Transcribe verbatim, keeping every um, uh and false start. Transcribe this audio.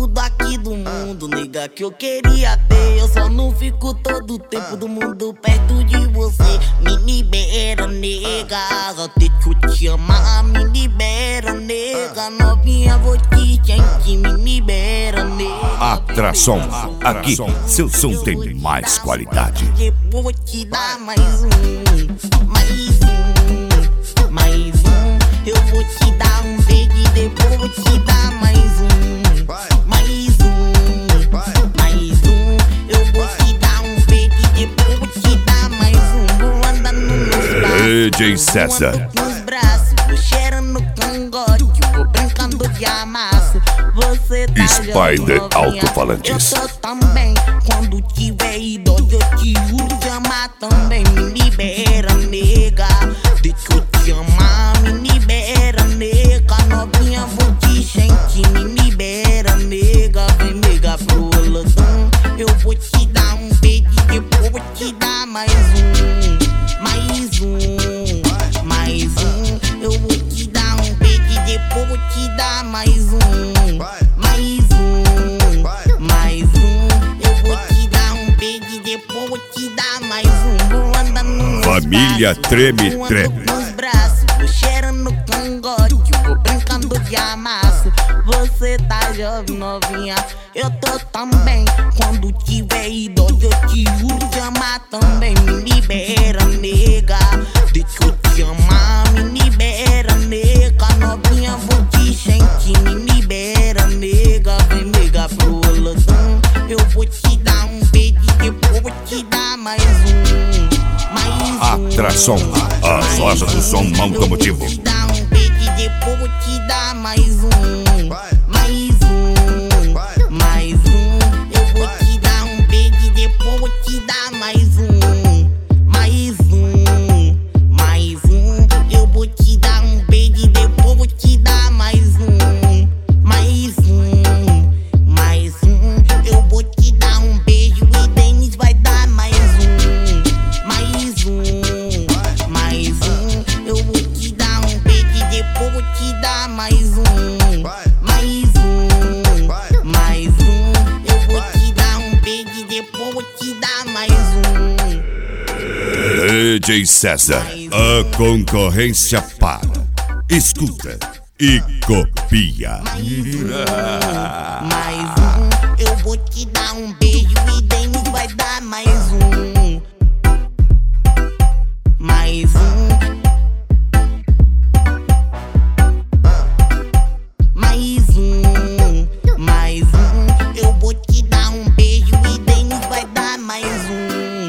tudo aqui do mundo, nega, que eu queria ter. Eu só não fico todo o tempo do mundo perto de você. Me libera, nega, até que eu te amar. Me libera, nega, novinha, vou te sentir. Me libera, nega. Atração, aqui seu som tem mais qualidade. Depois vou te dar mais um, mais um, mais um. Eu vou te dar um beijo e depois vou te dar mais um, mais um, mais um. Eu vou te dar um beijo e depois vou te dar mais um. Vou andar nos braços, D J César, nos braços, vou cheirando no cangote, vou brincando de amasso. Você tá Spider novinha, Alto-Falantes. eu tô também. Quando tiver idoso eu te juro te amar também. Me libera, nega, deixa eu te amar. Me libera, nega, novinha, vou te sentir. Me libera, nega, vem, nega, pro lodão. Eu vou te dar um beijo e depois vou te dar mais um, mais um, mais um. Eu vou te dar um beijo e depois vou te dar mais um, mais um, mais um. Eu vou te dar um beijo e depois vou te dar mais um. Vou andar nos Família braços, Treme vou Treme. nos braços, vou cheirando no cangote, vou brincando de amasso. Você tá jovem, novinha, eu tô também. Quando tiver idoso eu te juro te amar também. Me libera, nega, deixa eu te amar. Me libera, nega, novinha, vou te sentir. Me libera, nega, vem, nega, pro lodão. Eu vou te dar um beijo e depois vou te dar mais um, mais um. Atração, as lojas do som automotivo. Eu vou te dar um beijo e depois vou te dar mais um, mais um, mais um. Eu vou te dar um beijo e depois vou te dar mais um, mais um, mais um. Eu vou te dar um beijo e depois vou te dar mais um, mais um, mais um. Eu vou te dar um beijo e Denis vai dar mais um, mais um, mais um. Eu vou te dar um beijo e depois vou te dar mais um, mais um, mais um. Eu vou te dar um beijo e depois vou te dar mais um. D J César, a concorrência para, escuta e copia. Mais um, eu vou te dar um beijo e Denis vai dar mais um, mais um.